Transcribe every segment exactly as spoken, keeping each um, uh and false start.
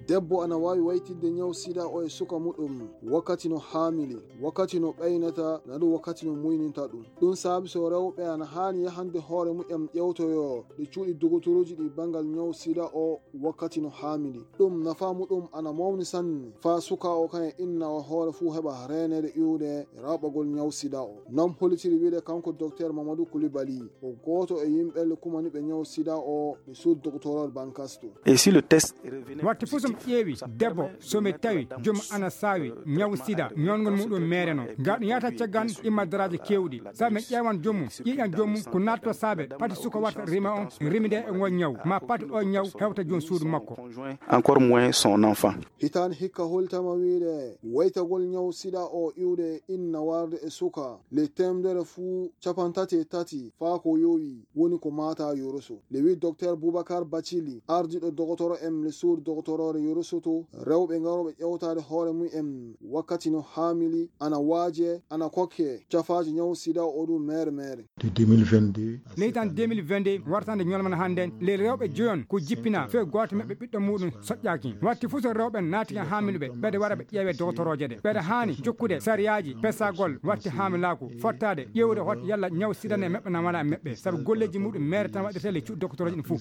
debbo ana wawi waytidde nyawu sida o e suka muɗum wakkati no hamili, wakkati no ɓeynata naɗum wakkati no muyninta ɗum. ɗum saabi so rewɓe ana hani yahande hoore mu'en ƴewtoyo ɗi cuuɗi dogotoruji ɗi bangal nyawu sida o wakkati no hamili. ɗum nafa muɗum ana mawni sanne fa suka o kan e inna o hoore fuu heɓa renede iwde raɓɓagol nyawu sida o. nam holitiri wiide kanko docteur Mamadou Coulibaly o goto e yimɓe kumani ɓe nyawu sida o ɓe suud doctorol bankasto. Et si le test est revenu watti fuu somi ƴeewi debbo somi tawi joom ana saawi nyawu sida ñongol muɗum meereno ngaɗum yata caggan immadaraji kewɗi sabi min ƴeewan joomum ƴiƴan joomum ko natto saabe pati suka warta rima on rimide e ngol nyawu ma pati o nyawu hewta joom suudu makko encore moins son enfant. hitani hikka holtama wiide waytagol nyawu sida o iwde inna warde e suka le temdere fuu capantati e tati faa ko yowi woni ko mata yoroso. le wi docteur Boubacar Bathily ardiɗo dogotoro em le suudu dogotorore yorosoto rewɓe garoɓe ƴewtade hoore mu'en wakkati no hamili ana waaje ana kokke cafaji nyawu sida o ɗum mere mere. leytan deux mille vingt-deux wartande ñolmana hannden le rewɓe joyon ko jippina fe goto maɓɓe ɓiɗɗo muɗum soƴƴaki watti fuu so rewɓe naati hen hamiluɓe ɓeɗe waɗa ɓe ƴeewe dogotoroje ɗe ɓeɗe hani jokkude sariyaji pesagol watti hamilaku fottade ƴewde hot yalla nyawu sida ne meɓɓe na wala meɓɓe saabu golleji muɗum mere tan waɗirte le cuuɗi doctoroje ɗin fuu.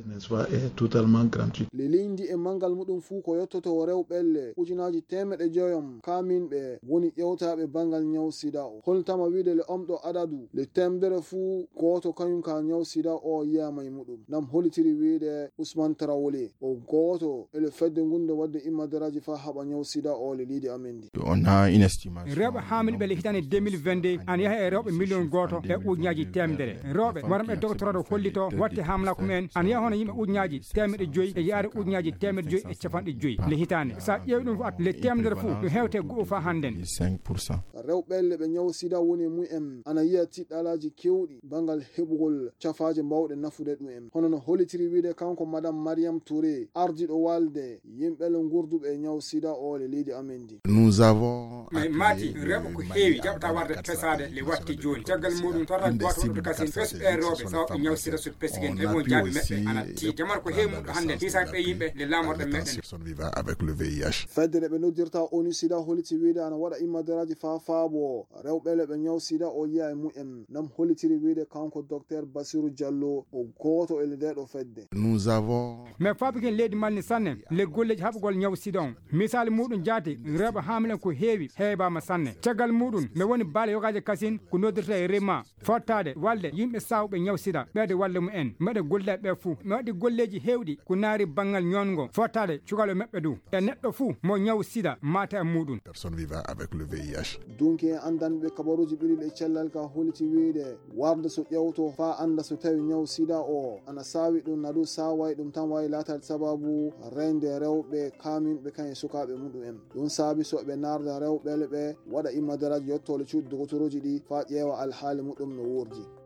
le leydi e mangal muɗum fuu ko yettoto rewɓelle ujunaji temeɗe joyom kaminɓe woni ƴewtaɓe bangal nyawu sida o. holtama wiide le omɗo adadu le temdere fuu goto kañum ka nyawu sida o yiyama e muɗum. nam holitiri wiide Ousmane Traoré o goto ele fedde gunde wadde immadaraji fa haɓa nyawu sida o le leydi amen ndi. rewɓe hamilɓe le hitande deux mille vingt-deux ana yaha e rewɓe million goto e ujunaji temedere rewɓe waramɓe doctorade hollito watte hamla ko men ana yaha hono yimɓe ujunaji temedde joyyi e yaade ujunaji temedde joyyi e capanɗe joyyi le hitande sa ƴeewi ɗum fo at le temedere fuu ɗum hewte go'o fa hannden. rewɓelle ɓe nyawu sida woni mu'en ana yiya tiɗɗalaji kewɗi bangal heɓugol cafaje mbawɗe nafude ɗum en. hono no holitiri wiide kanko madame Mariam Touré ardiɗo walde yimɓele gurduɓe e nyawu sida o le leydi amen ndi. nous avons mati rewɓe ko heewi jaɓata warde pesade le watti joni caggal muɗum tata goto ɗo kasen pesɓe rewɓe sawaɓe nyawu sida so pesigen e won jaabi meɓɓe ana ti jamanu ko heewi muɗo hande tisaɓe ɓe yimɓe le lamorɗe meɗen. feddere ɓe noddirta onu sida holiti wiide ana waɗa immadaraji fa faabo rewɓele ɓe nyawu sida o yiya e mu'en. nam holitiri wiide kanko docteur Bassirou Diallo o goto ele ndeɗo fedde. nous avons mais fabiken leydi malni sanne le golleji haɓugol nyawu sida on misali muɗum jaati rewɓe hamilen ko heewi heeɓama sanne caggal muɗum mi woni baale yogaji kasin ko noddirta e rema fottade walde yimɓe sawɓe nyawu sida ɓeede walle mumen meɗe golleɓe ɓe fuu mi waɗi golleji hewɗi ko naari banggal ñongo fottade cukalo meɓɓe du e neɗɗo fuu mo nyawu sida mata e muɗum. personne vivant avec le V I H. dunki en andanɓe kabaruji ɓiriɗe cellal ka holiti wiide warde so ƴewto fa anda so tawi nyawu sida o ana sawi ɗum naɗu saway ɗum tan wawi latade sababu rende rewɓe kaminɓe kan e sukaɓe muɗum en. ɗum saabi so ɓe narda rewɓele ɓe waɗa immadaraji yettole cuuɗi dogotoroji ɗi fa ƴeewa alhaali muɗum no wurdi.